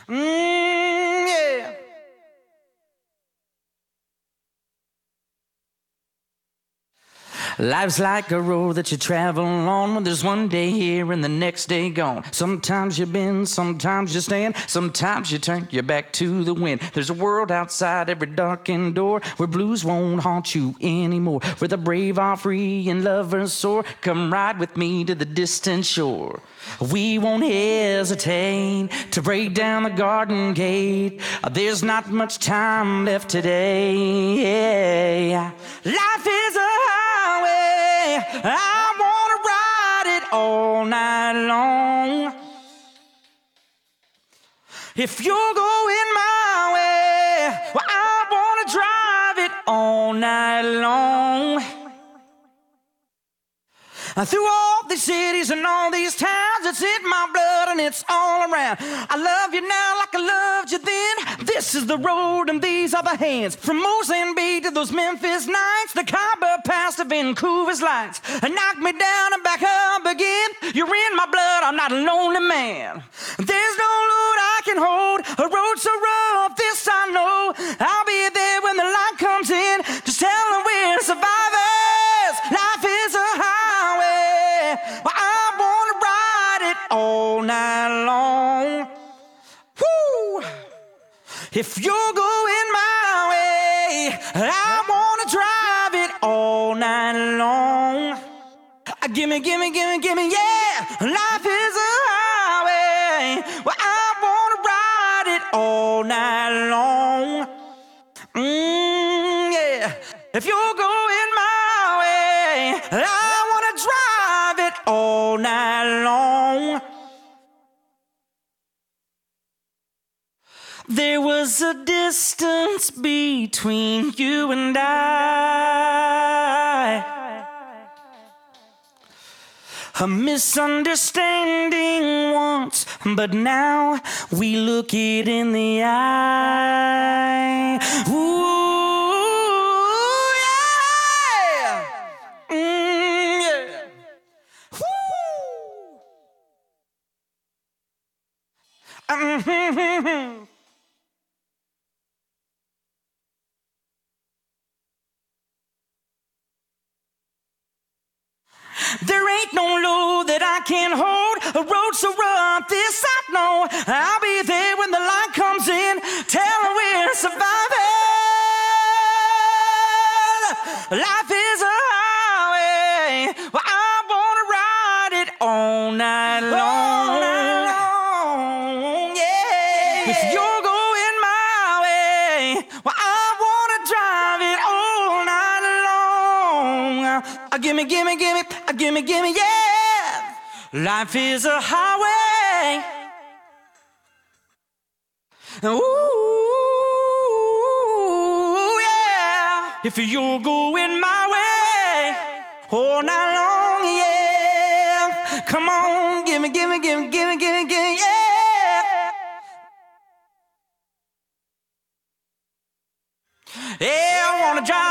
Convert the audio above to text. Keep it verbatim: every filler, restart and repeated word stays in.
Mm, yeah. Life's like a road that you travel on, when there's one day here and the next day gone. Sometimes you bend, sometimes you stand, sometimes you turn your back to the wind. There's a world outside every darkened door, where blues won't haunt you anymore, where the brave are free and lovers soar. Come ride with me to the distant shore. We won't hesitate to break down the garden gate. There's not much time left today. Life is a highway, I wanna ride it all night long. If you're going my way, well, I wanna drive it all night long. Through all these cities and all these towns, it's in my blood and it's all around. I love you now like I loved you then. This is the road and these are the hands. From Mozambique to those Memphis nights, the Khyber Pass to Vancouver's lights. And knock me down and back up again. You're in my blood, I'm not a lonely man. There's no load I can hold, a road so rough, this I know. I'll be there when the light comes in. Just tell them we're survivors. Life is a highway, well, I wanna ride it all night long. Woo! If you're going my way, I wanna drive it all night long. Gimme, gimme, gimme, gimme, yeah. Life is a highway, well, I wanna ride it all night long. Mm, yeah. If you're going my way, I wanna drive it all night long. There was a distance between you and I, a misunderstanding once, but now we look it in the eye. Ooh, yeah. Mm, yeah. Woo. Mm-hmm. There ain't no load that I can't hold, a road so rough, this I know. I'll be there when the light comes in, tell them we're surviving. Life is a highway, well, I wanna ride it all night long. All night long, yeah. If you're going my way, well, I wanna drive it all night long. Uh, gimme, gimme, gimme, uh, gimme, gimme, yeah. Life is a highway. Ooh, yeah. If you're going my way, all night long, yeah. Come on, gimme, gimme, gimme, gimme, gimme, gimme, yeah. Yeah, I wanna drive